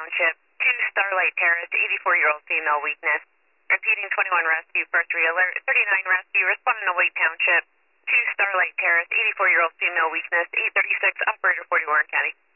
Township, 2 Starlight Terrace, 84-year-old female weakness. Repeating 21 Rescue, first re-alert, 39 Rescue, responding to Wake Township, 2 Starlight Terrace, 84-year-old female weakness, 836, operator 40 Warren County.